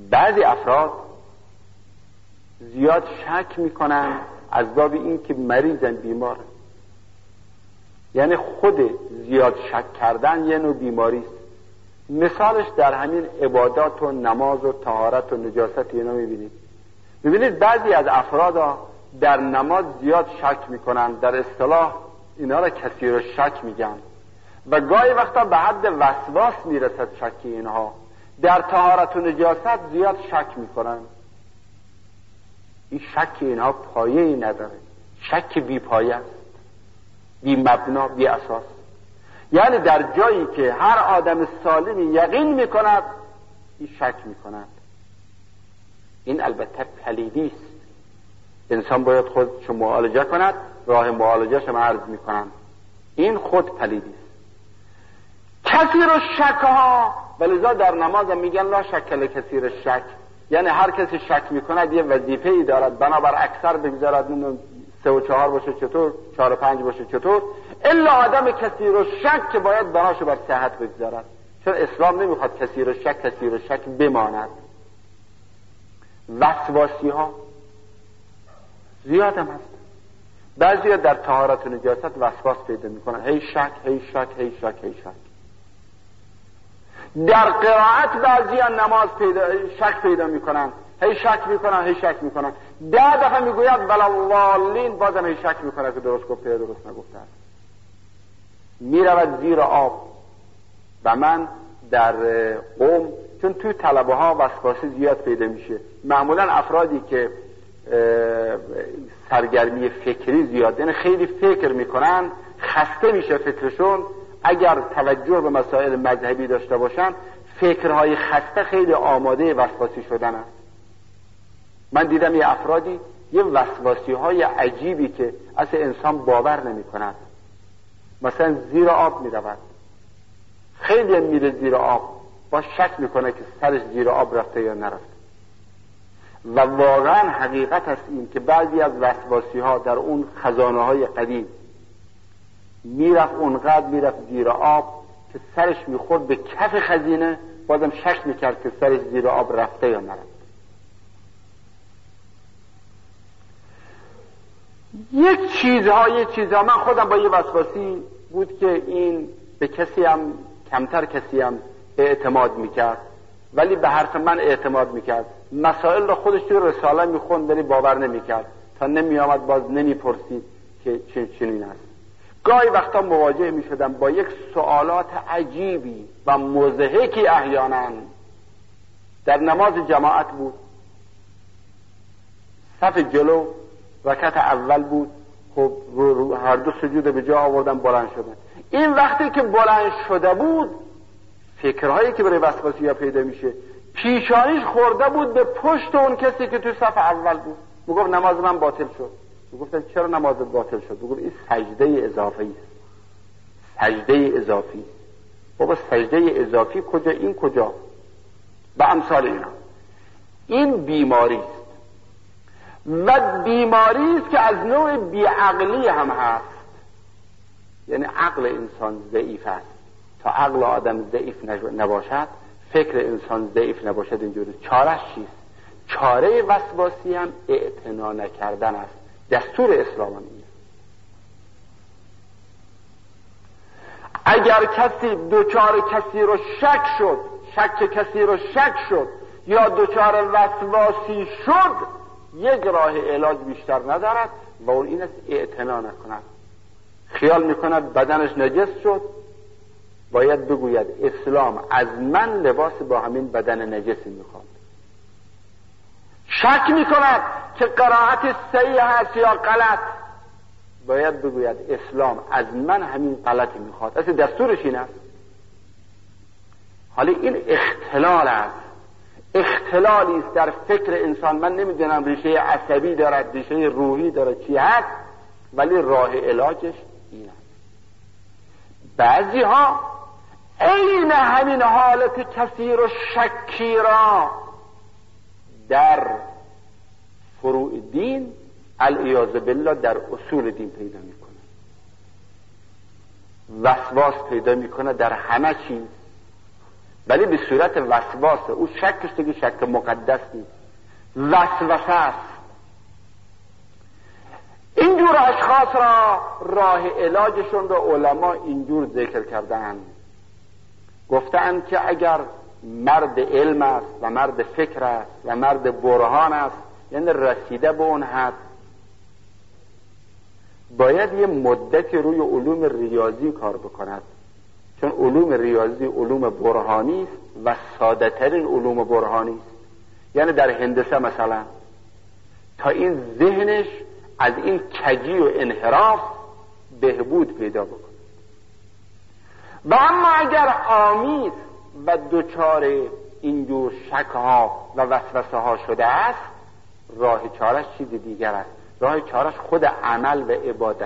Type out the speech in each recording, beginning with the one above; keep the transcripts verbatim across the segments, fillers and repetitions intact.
بعضی افراد زیاد شک میکنن از باب این که مریضن، بیمار. یعنی خود زیاد شک کردن یه نوع بیماری است. مثالش در همین عبادات و نماز و طهارت و نجاست اینا میبینید. میبینید بعضی از افراد در نماز زیاد شک میکنن، در اصطلاح اینا را کثیر شک میگن و گاهی وقتا به حد وسواس میرسد شک اینها. در طهارت و نجاست زیاد شک میکنن. این شک اینها پایه‌ای نداره، شک بی پایه است، بی مبنا، بی اساس. یعنی در جایی که هر آدم سالمی یقین میکند این شک میکند. این البته پلیدی است. انسان باید خودش معالجه کند، راه معالجهش هم عرض میکنم. این خود پلیدی است. کثیر الشک ها، ولذا در نماز هم میگن لا شک لکثیر الشک، یعنی هر کسی شک میکند یه وظیفه ای دارد، بنابر اکثر بگذارد سه و چهار باشه چطور، چهار و پنج باشه چطور، الا آدم کثیر الشک که باید بناشو بر صحت بگذارد. چون اسلام نمیخواد کثیر الشک کثیر الشک بماند. وسواسی ها زیاد هم هست. بعضی در طهارت و نجاست وسواس پیدا میکنن، هی شک هی شک هی شک هی شک. در قرائت بعضی نماز پیدا شک پیدا میکنن، هی شک میکنن هی شک میکنن. ده دفعه میگوید بلالین، بازم هی شک میکنه که درست گفته یا درست نگفته. میرود زیر آب. و من در قوم، چون توی طلبه ها وسواسی زیاد پیدا میشه، معمولا افرادی که سرگرمی فکری زیاد، یعنی خیلی فکر میکنن، خسته میشه فکرشون. اگر توجه به مسائل مذهبی داشته باشن، فکرهای خسته خیلی آماده وسواسی شدن است. من دیدم یه افرادی یه وسواسی های عجیبی که اصلا انسان باور نمی کند. مثلا زیر آب می رود، خیلی میره زیر آب، با شک میکنه که سرش زیر آب رفته یا نرفته. و واقعا حقیقت است این که بعضی از وسواسی ها در اون خزانه های قدیم میرفت، اونقدر میرفت زیر آب که سرش میخورد به کف خزینه، بازم شک میکرد که سرش زیر آب رفته یا نرفته. یک چیزها یک چیزها من خودم با یه وسواسی بود که این به کسی هم کمتر کسی هم اعتماد میکرد، ولی به حرف من اعتماد میکرد. مسائل رو خودش توی رساله میخوند ولی باور نمیکرد، تا نمیآمد باز نمیپرسید که چه چنین است. گاهی وقتا مواجه میشدم با یک سوالات عجیبی و مضحکی، احیانا در نماز جماعت بود، صف جلو رکعت اول بود، خب رو رو هر دو سجود به جا آوردن، بلند شدن. این وقتی که بلند شده بود، فکرهایی که برای وسواسی ها پیدا میشه، پیشانیش خورده بود به پشت اون کسی که تو صف اول بود. میگفت نماز من باطل شد. میگفتن چرا نمازت باطل شد؟ میگفت این سجده اضافی است، سجده اضافی. بابا سجده اضافی کجا؟ این کجا؟ به امثال اینا. این بیماری است و بیماری است که از نوع بیعقلی هم هست. یعنی عقل انسان ضعیف است. تا عقل آدم ضعیف نباشد، فکر انسان ضعیف نباشد، اینجوری. چارهش چیست؟ چاره وسواسی هم اعتنا نکردن است. دستور اسلام هم اینه. اگر کسی دوچار کسی رو شک شد، شک کسی رو شک شد یا دوچار وسواسی شد، یک راه علاج بیشتر ندارد و اون این است اعتنا نکند. خیال میکند بدنش نجس شد، باید بگوید اسلام از من لباس با همین بدن نجسی میخواد. شک میکند که قرائت صحیح هست یا غلط، باید بگوید اسلام از من همین غلطی میخواد. اصلا دستورش این است. حالا این اختلال است، اختلالی است در فکر انسان. من نمیدونم ریشه عصبی دارد، ریشه روحی دارد، چی هست، ولی راه علاجش این است. بعضی ها عین همین حالت کثیر و شکی را در فروع دین، العیاذ بالله در اصول دین پیدا میکنه. وسواس پیدا میکنه در همه چیز ولی به صورت وسواسه. او شکش دیگه شک مقدس نیست، وسوسه است. اینجور اشخاص را راه علاجشون را علما اینجور ذکر کردن، گفتند که اگر مرد علم است و مرد فکر است و مرد برهان است، یعنی رسیده به اون حد، باید یه مدتی روی علوم ریاضی کار بکند، چون علوم ریاضی علوم برهانی است و ساده ترین علوم برهانی است. یعنی در هندسه مثلا تا این ذهنش از این کجی و انحراف بهبود پیدا بکنه. و اما اگر آمیز و دوچار اینجور شکها و وسوسه ها شده است، راه چارش چیز دیگر است. راه چارش خود عمل و عبادت.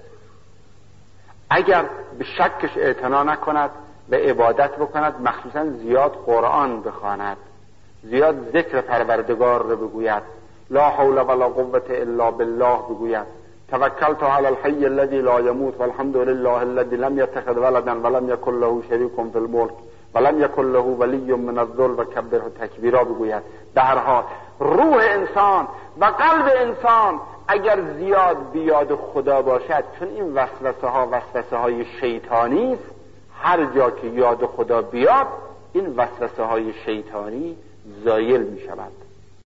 اگر به شکش اعتنا نکند و عبادت بکند، مخصوصا زیاد قرآن بخواند، زیاد ذکر پروردگار رو بگوید، لا حول ولا قوة الا بالله بگوید، توکلت علی الحی الذی لا یموت والحمد لله الذی لم یتخذ ولدا ولم یکن له شریک فی الملک ولم یکن له ولی من الذل و کبره تکبیرا بگوید. به هر حال روح انسان و قلب انسان اگر زیاد بیاد خدا باشد، چون این وسوسه ها وسوسه های شیطانی است، هر جا که یاد خدا بیاد این وسوسه های شیطانی زایل می شود.